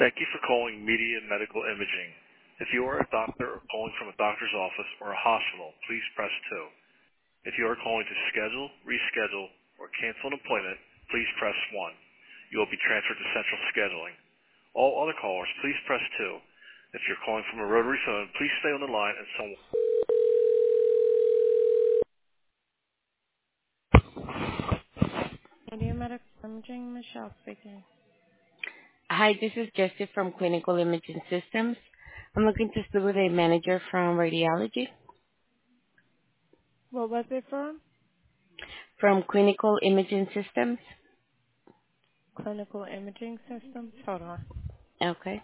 Thank you for calling Media Medical Imaging. If you are a doctor or calling from a doctor's office or a hospital, please press 2. If you are calling to schedule, reschedule, or cancel an appointment, please press 1. You will be transferred to central scheduling. All other callers, please press 2. If you're calling from a rotary phone, please stay on the line and someone... Media Medical Imaging, Michelle speaking. Hi, this is Jessie from Clinical Imaging Systems. I'm looking to speak with a manager from radiology. What was it from? From Clinical Imaging Systems. Clinical Imaging Systems. Hold on. Okay.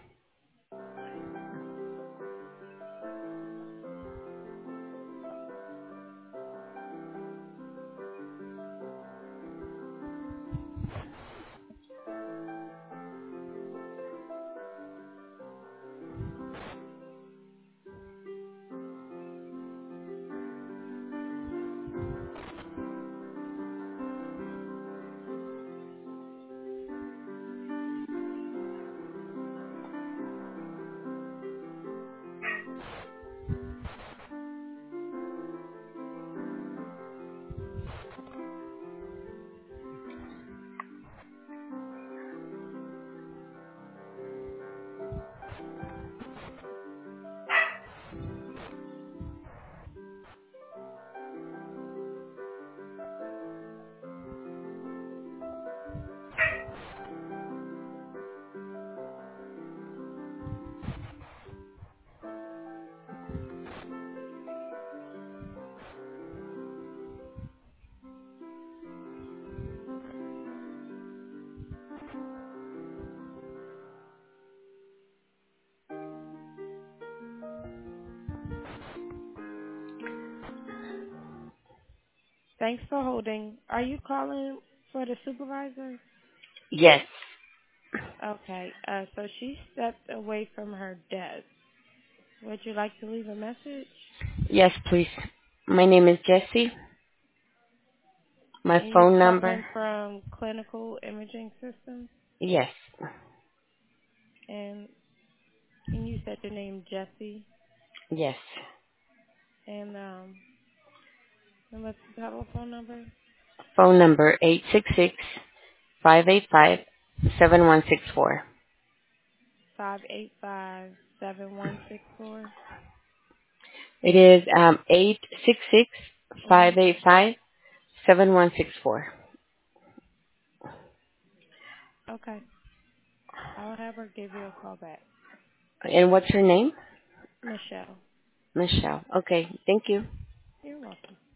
Thanks for holding. Are you calling for the supervisor? Yes. Okay. So she stepped away from her desk. Would you like to leave a message? Yes, please. My name is Jessie. My And you're phone number. calling from Clinical Imaging Systems? Yes. And you said your name Jesse. Yes. And what's the telephone number? Phone number 866-585-7164. 585-7164. It is 866 Mhm. 7164. Okay. I'll have her give you a call back. And what's your name? Michelle. Michelle. Okay. Thank you. You're welcome.